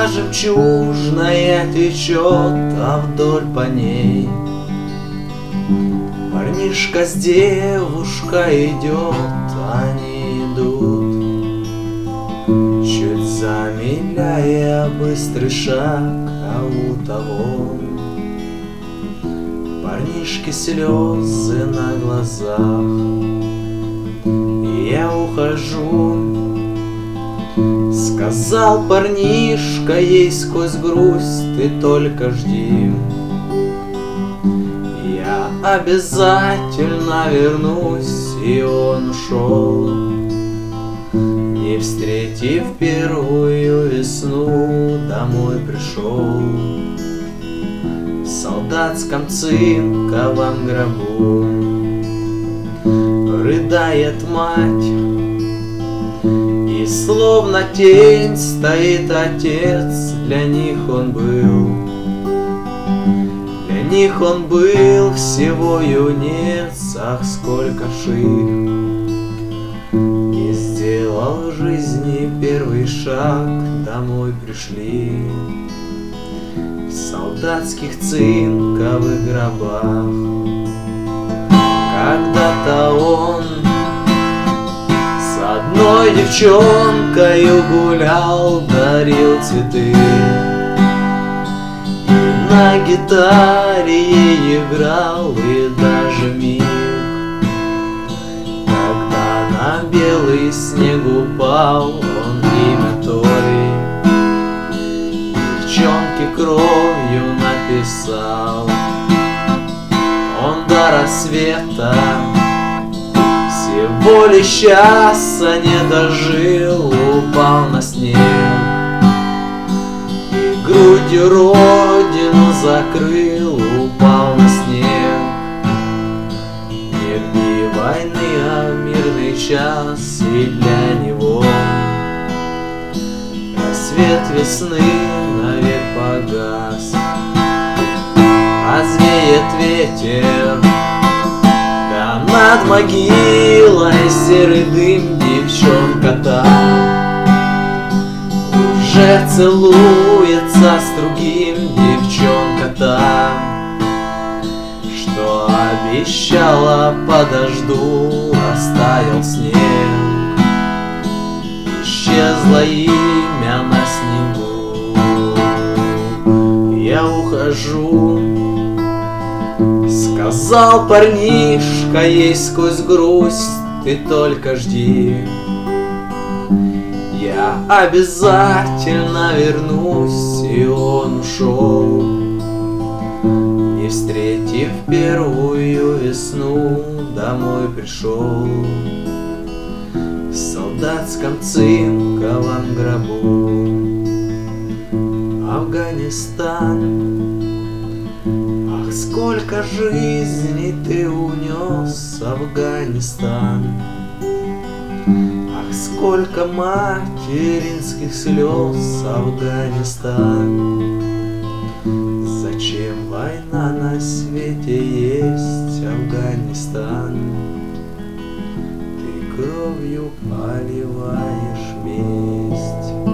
жемчужная течет, а вдоль по ней парнишка с девушкой идет, они идут, чуть замедляя быстрый шаг, а у того парнишки слезы на глазах. И я ухожу, сказал парнишка ей сквозь грусть, ты только жди, я обязательно вернусь. И он ушел, не встретив первую весну, домой пришел в солдатском цинковом гробу. Рыдает мать, и словно тень стоит отец. Для них он был, для них он был всего юнец. Ах, сколько ж их не сделал в жизни первый шаг, домой пришли в солдатских цинковых гробах. Когда-то он с одной девчонкою гулял, дарил цветы, и на гитаре ей играл. И даже миг, когда на белый снег упал, он имя той девчонки кровью написал. Он до рассвета всего лишь часа не дожил, упал на снег и грудью родину закрыл, упал на снег. Не в дни войны, а в мирный час, и для него рассвет весны навек погас. Развеет ветер, да над могилой серый дым, девчонка там уже целуется с другим. Девчонка там, что обещала, подожду, растаял снег, исчезло имя на снегу. Я ухожу, сказал парнишка ей сквозь грусть, ты только жди, я обязательно вернусь. И он ушел, не встретив первую весну, домой пришел в солдатском цинковом гробу. Афганистан, ах, сколько жизней ты унес, Афганистан. Ах, сколько материнских слез, Афганистан. Зачем война на свете есть, Афганистан? Ты кровью поливаешь месть.